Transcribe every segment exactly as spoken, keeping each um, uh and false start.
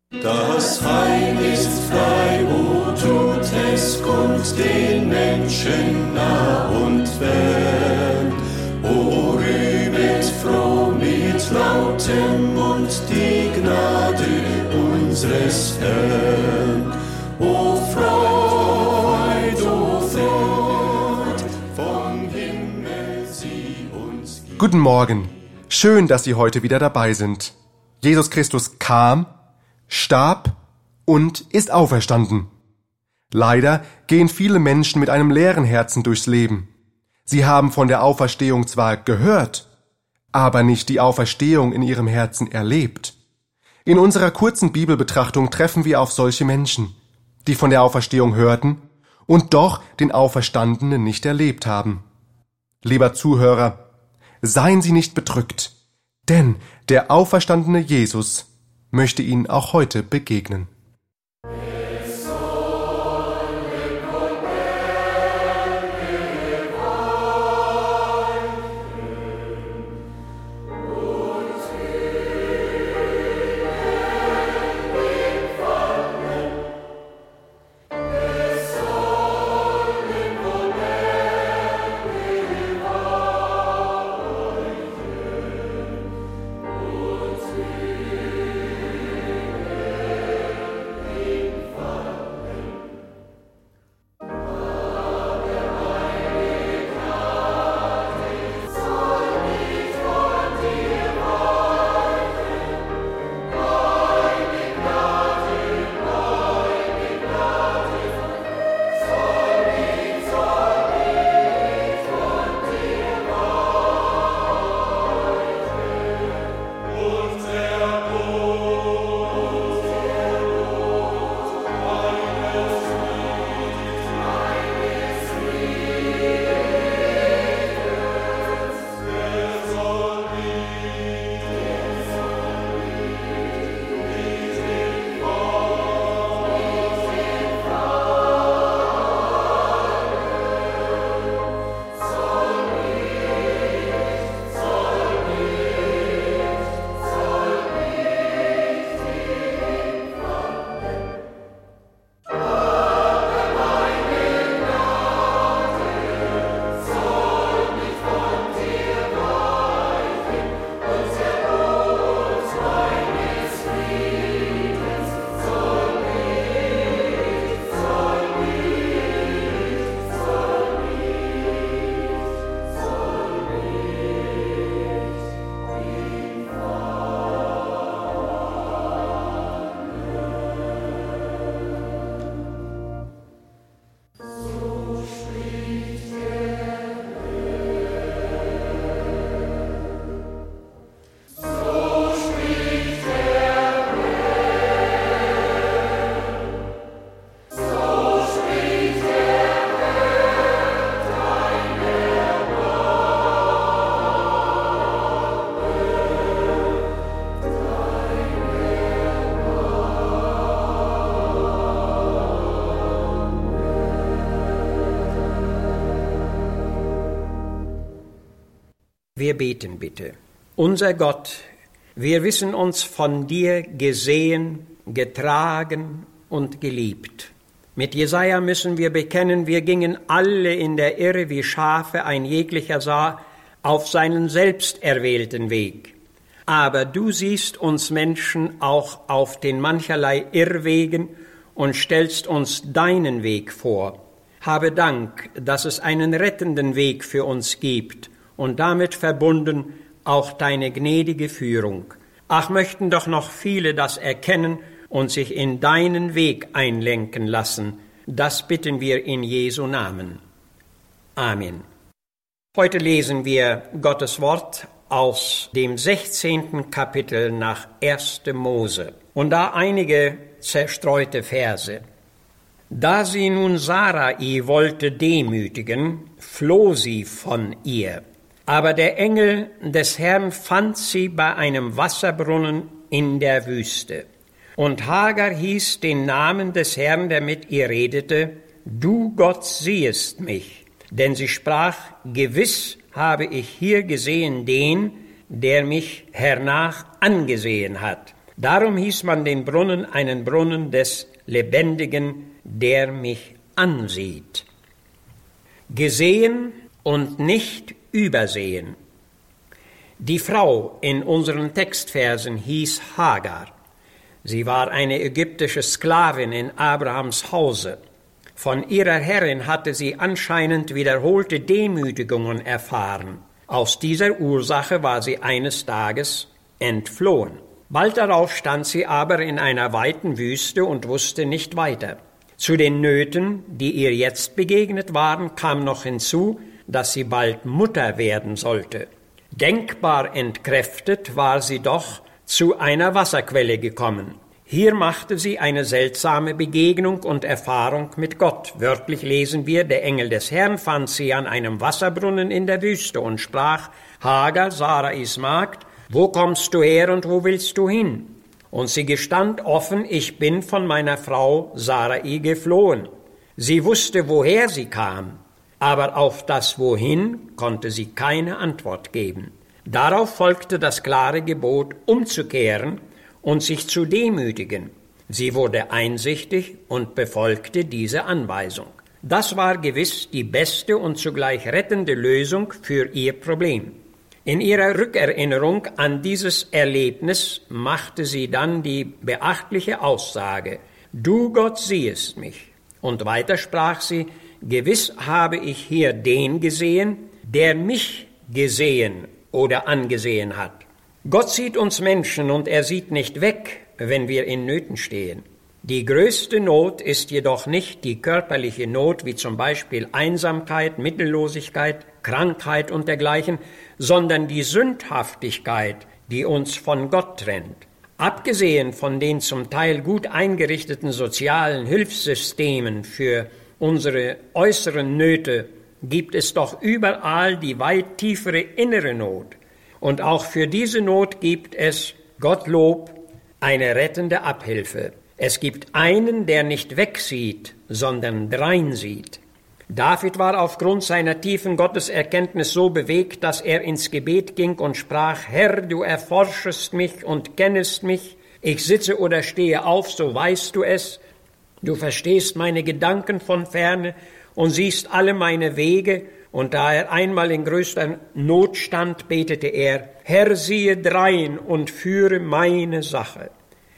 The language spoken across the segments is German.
Das Heil ist frei, o tut es kund den Menschen nah und fern. O rühmet froh mit lautem Mund die Gnade unseres Herrn. O Freud, o Freud, vom Himmel sie uns gibt. Guten Morgen, schön, dass Sie heute wieder dabei sind. Jesus Christus kam, starb und ist auferstanden. Leider gehen viele Menschen mit einem leeren Herzen durchs Leben. Sie haben von der Auferstehung zwar gehört, aber nicht die Auferstehung in ihrem Herzen erlebt. In unserer kurzen Bibelbetrachtung treffen wir auf solche Menschen, die von der Auferstehung hörten und doch den Auferstandenen nicht erlebt haben. Lieber Zuhörer, seien Sie nicht bedrückt, denn der auferstandene Jesus möchte Ihnen auch heute begegnen. Wir beten bitte. Unser Gott, wir wissen uns von dir gesehen, getragen und geliebt. Mit Jesaja müssen wir bekennen, wir gingen alle in der Irre wie Schafe, ein jeglicher sah auf seinen selbst erwählten Weg. Aber du siehst uns Menschen auch auf den mancherlei Irrwegen und stellst uns deinen Weg vor. Habe Dank, dass es einen rettenden Weg für uns gibt und damit verbunden auch deine gnädige Führung. Ach, möchten doch noch viele das erkennen und sich in deinen Weg einlenken lassen. Das bitten wir in Jesu Namen. Amen. Heute lesen wir Gottes Wort aus dem sechzehnten Kapitel nach erster Mose. Und da einige zerstreute Verse. Da sie nun Sarai wollte demütigen, floh sie von ihr. Aber der Engel des Herrn fand sie bei einem Wasserbrunnen in der Wüste. Und Hagar hieß den Namen des Herrn, der mit ihr redete, du Gott siehest mich. Denn sie sprach, gewiss habe ich hier gesehen den, der mich hernach angesehen hat. Wer soll mich von dir weisen? Und wer Darum hieß man den Brunnen einen Brunnen des Lebendigen, der mich ansieht. Gesehen und nicht übersehen. Die Frau in unseren Textversen hieß Hagar. Sie war eine ägyptische Sklavin in Abrahams Hause. Von ihrer Herrin hatte sie anscheinend wiederholte Demütigungen erfahren. Aus dieser Ursache war sie eines Tages entflohen. Bald darauf stand sie aber in einer weiten Wüste und wusste nicht weiter. Zu den Nöten, die ihr jetzt begegnet waren, kam noch hinzu, dass sie bald Mutter werden sollte. Denkbar entkräftet war sie doch zu einer Wasserquelle gekommen. Hier machte sie eine seltsame Begegnung und Erfahrung mit Gott. Wörtlich lesen wir, der Engel des Herrn fand sie an einem Wasserbrunnen in der Wüste und sprach, Hagar, Sarais Magd, wo kommst du her und wo willst du hin? Und sie gestand offen, ich bin von meiner Frau Sarai geflohen. Sie wusste, woher sie kam, aber auf das Wohin konnte sie keine Antwort geben. Darauf folgte das klare Gebot, umzukehren und sich zu demütigen. Sie wurde einsichtig und befolgte diese Anweisung. Das war gewiss die beste und zugleich rettende Lösung für ihr Problem. In ihrer Rückerinnerung an dieses Erlebnis machte sie dann die beachtliche Aussage, »Du Gott siehest mich.« Und weiter sprach sie, »Gewiss habe ich hier den gesehen, der mich gesehen oder angesehen hat.« Gott sieht uns Menschen und er sieht nicht weg, wenn wir in Nöten stehen. Die größte Not ist jedoch nicht die körperliche Not, wie zum Beispiel Einsamkeit, Mittellosigkeit, Krankheit und dergleichen, sondern die Sündhaftigkeit, die uns von Gott trennt. Abgesehen von den zum Teil gut eingerichteten sozialen Hilfssystemen für unsere äußeren Nöte gibt es doch überall die weit tiefere innere Not. Und auch für diese Not gibt es, Gottlob, eine rettende Abhilfe. Es gibt einen, der nicht wegsieht, sondern dreinsieht. David war aufgrund seiner tiefen Gotteserkenntnis so bewegt, dass er ins Gebet ging und sprach, Herr, du erforschest mich und kennest mich. Ich sitze oder stehe auf, so weißt du es. Du verstehst meine Gedanken von ferne und siehst alle meine Wege. Und da er einmal in größter Not stand, betete er, Herr, siehe drein und führe meine Sache.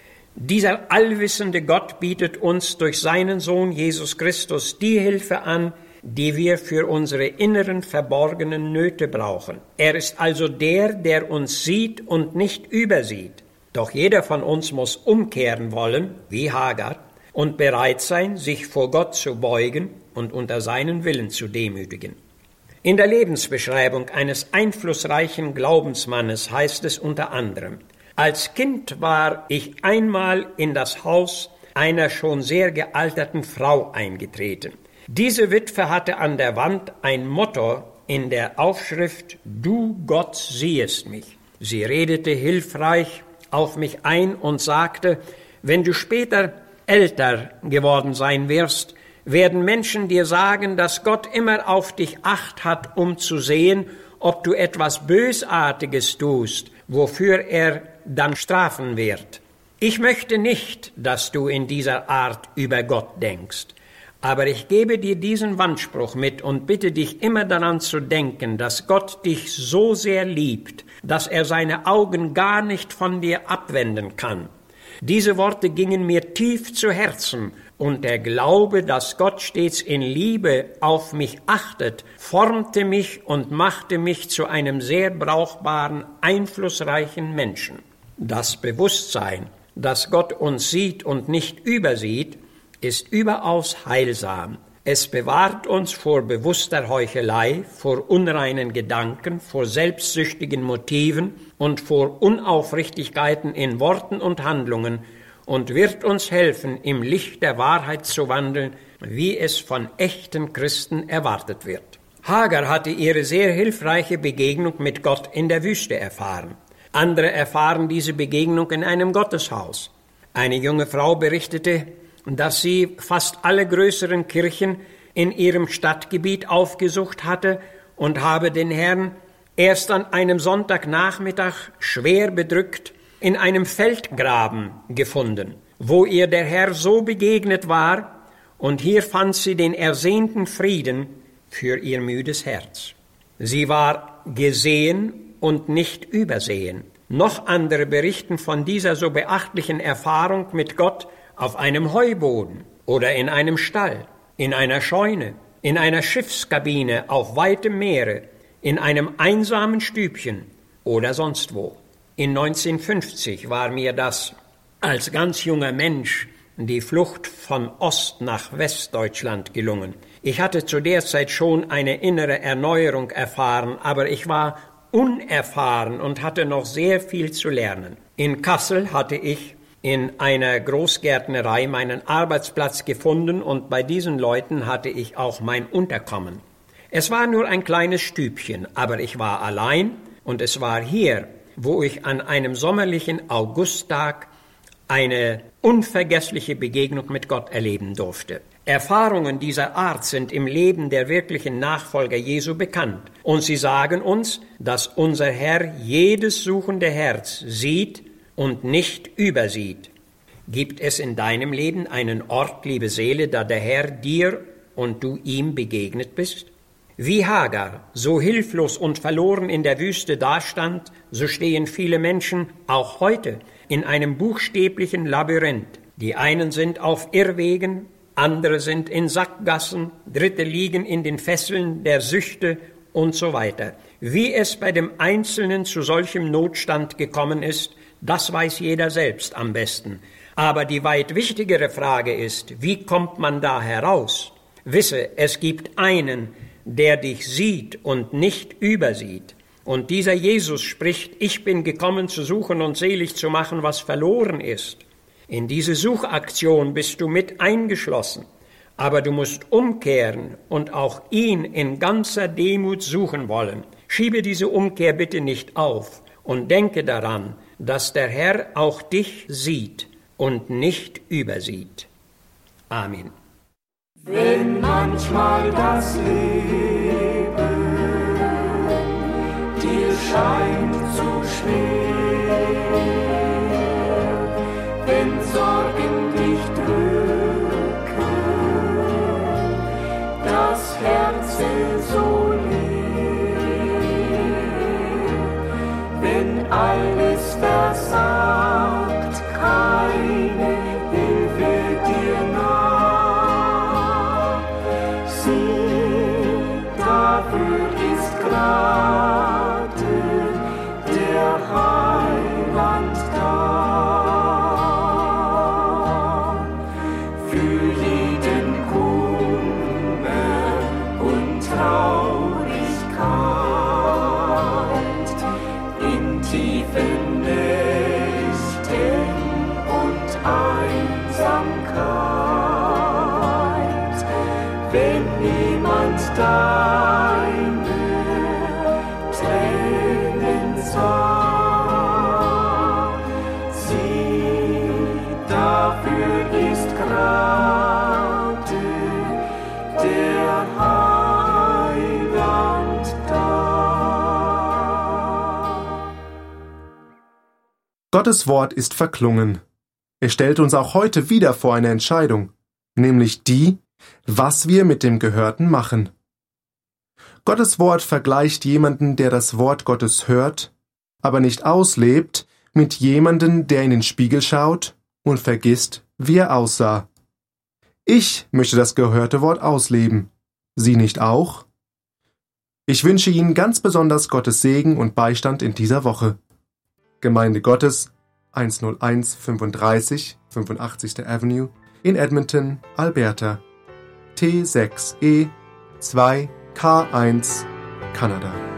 Dieser allwissende Gott bietet uns durch seinen Sohn Jesus Christus die Hilfe an, die wir für unsere inneren verborgenen Nöte brauchen. Er ist also der, der uns sieht und nicht übersieht. Doch jeder von uns muss umkehren wollen, wie Hagar, und bereit sein, sich vor Gott zu beugen und unter seinen Willen zu demütigen. In der Lebensbeschreibung eines einflussreichen Glaubensmannes heißt es unter anderem, als Kind war ich einmal in das Haus einer schon sehr gealterten Frau eingetreten. Diese Witwe hatte an der Wand ein Motto in der Aufschrift, Du Gott siehest mich. Sie redete hilfreich auf mich ein und sagte, wenn du später älter geworden sein wirst, werden Menschen dir sagen, dass Gott immer auf dich Acht hat, um zu sehen, ob du etwas Bösartiges tust, wofür er dann strafen wird. Ich möchte nicht, dass du in dieser Art über Gott denkst, aber ich gebe dir diesen Wandspruch mit und bitte dich immer daran zu denken, dass Gott dich so sehr liebt, dass er seine Augen gar nicht von dir abwenden kann. Diese Worte gingen mir tief zu Herzen und der Glaube, dass Gott stets in Liebe auf mich achtet, formte mich und machte mich zu einem sehr brauchbaren, einflussreichen Menschen. Das Bewusstsein, dass Gott uns sieht und nicht übersieht, ist überaus heilsam. Es bewahrt uns vor bewusster Heuchelei, vor unreinen Gedanken, vor selbstsüchtigen Motiven und vor Unaufrichtigkeiten in Worten und Handlungen und wird uns helfen, im Licht der Wahrheit zu wandeln, wie es von echten Christen erwartet wird. Hagar hatte ihre sehr hilfreiche Begegnung mit Gott in der Wüste erfahren. Andere erfahren diese Begegnung in einem Gotteshaus. Eine junge Frau berichtete, dass sie fast alle größeren Kirchen in ihrem Stadtgebiet aufgesucht hatte und habe den Herrn erst an einem Sonntagnachmittag schwer bedrückt in einem Feldgraben gefunden, wo ihr der Herr so begegnet war, und hier fand sie den ersehnten Frieden für ihr müdes Herz. Sie war gesehen und nicht übersehen. Noch andere berichten von dieser so beachtlichen Erfahrung mit Gott auf einem Heuboden oder in einem Stall, in einer Scheune, in einer Schiffskabine auf weitem Meere, in einem einsamen Stübchen oder sonst wo. In neunzehnhundertfünfzig war mir das als ganz junger Mensch die Flucht von Ost nach Westdeutschland gelungen. Ich hatte zu der Zeit schon eine innere Erneuerung erfahren, aber ich war unerfahren und hatte noch sehr viel zu lernen. In Kassel hatte ich in einer Großgärtnerei meinen Arbeitsplatz gefunden und bei diesen Leuten hatte ich auch mein Unterkommen. Es war nur ein kleines Stübchen, aber ich war allein und es war hier, wo ich an einem sommerlichen Augusttag eine unvergessliche Begegnung mit Gott erleben durfte. Erfahrungen dieser Art sind im Leben der wirklichen Nachfolger Jesu bekannt. Und sie sagen uns, dass unser Herr jedes suchende Herz sieht und nicht übersieht. Gibt es in deinem Leben einen Ort, liebe Seele, da der Herr dir und du ihm begegnet bist? Wie Hagar so hilflos und verloren in der Wüste dastand, so stehen viele Menschen auch heute in einem buchstäblichen Labyrinth. Die einen sind auf Irrwegen, andere sind in Sackgassen, Dritte liegen in den Fesseln der Süchte und so weiter. Wie es bei dem Einzelnen zu solchem Notstand gekommen ist, das weiß jeder selbst am besten. Aber die weit wichtigere Frage ist, wie kommt man da heraus? Wisse, es gibt einen, der dich sieht und nicht übersieht. Und dieser Jesus spricht, ich bin gekommen zu suchen und selig zu machen, was verloren ist. In diese Suchaktion bist du mit eingeschlossen, aber du musst umkehren und auch ihn in ganzer Demut suchen wollen. Schiebe diese Umkehr bitte nicht auf und denke daran, dass der Herr auch dich sieht und nicht übersieht. Amen. Wenn manchmal das Leben dir scheint zu schwer, wenn Sorgen dich drücken, das Herz so leer, wenn alles versagt, keine Hilfe dir nah, sieh, dafür ist gerade der Heiland da. Für jeden Kummer und Traurigkeit, in tiefen Nächten und Einsamkeit, wenn niemand deine Tränen sah, sieh, dafür ist gerade der Heiland da. Gottes Wort ist verklungen. Er stellt uns auch heute wieder vor eine Entscheidung, nämlich die, was wir mit dem Gehörten machen. Gottes Wort vergleicht jemanden, der das Wort Gottes hört, aber nicht auslebt, mit jemandem, der in den Spiegel schaut und vergisst, wie er aussah. Ich möchte das gehörte Wort ausleben. Sie nicht auch? Ich wünsche Ihnen ganz besonders Gottes Segen und Beistand in dieser Woche. Gemeinde Gottes, hunderteins fünfunddreißig, fünfundachtzigste Avenue in Edmonton, Alberta, T sechs E zwei K eins, Kanada.